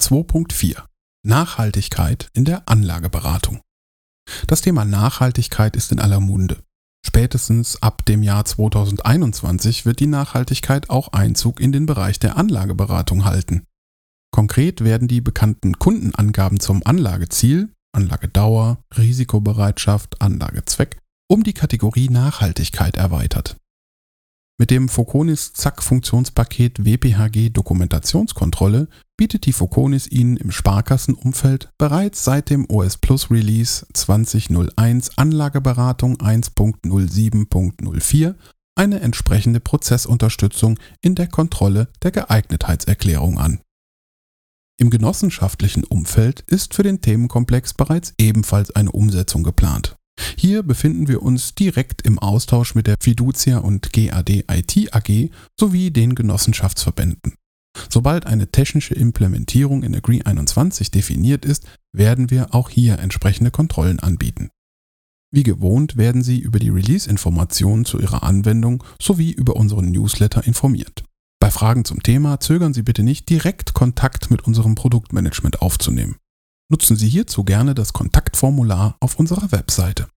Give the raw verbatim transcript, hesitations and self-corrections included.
zwei Punkt vier. Nachhaltigkeit in der Anlageberatung. Das Thema Nachhaltigkeit ist in aller Munde. Spätestens ab dem Jahr zweitausendeinundzwanzig wird die Nachhaltigkeit auch Einzug in den Bereich der Anlageberatung halten. Konkret werden die bekannten Kundenangaben zum Anlageziel, Anlagedauer, Risikobereitschaft, Anlagezweck um die Kategorie Nachhaltigkeit erweitert. Mit dem Foconis Zack-Funktionspaket W P H G Dokumentationskontrolle bietet die Foconis Ihnen im Sparkassenumfeld bereits seit dem O S Plus Release zwanzig null eins Anlageberatung eins Punkt null sieben Punkt null vier eine entsprechende Prozessunterstützung in der Kontrolle der Geeignetheitserklärung an. Im genossenschaftlichen Umfeld ist für den Themenkomplex bereits ebenfalls eine Umsetzung geplant. Hier befinden wir uns direkt im Austausch mit der Fiducia und G A D I T A G sowie den Genossenschaftsverbänden. Sobald eine technische Implementierung in Agree einundzwanzig definiert ist, werden wir auch hier entsprechende Kontrollen anbieten. Wie gewohnt werden Sie über die Release-Informationen zu Ihrer Anwendung sowie über unseren Newsletter informiert. Bei Fragen zum Thema zögern Sie bitte nicht, direkt Kontakt mit unserem Produktmanagement aufzunehmen. Nutzen Sie hierzu gerne das Kontaktformular auf unserer Webseite.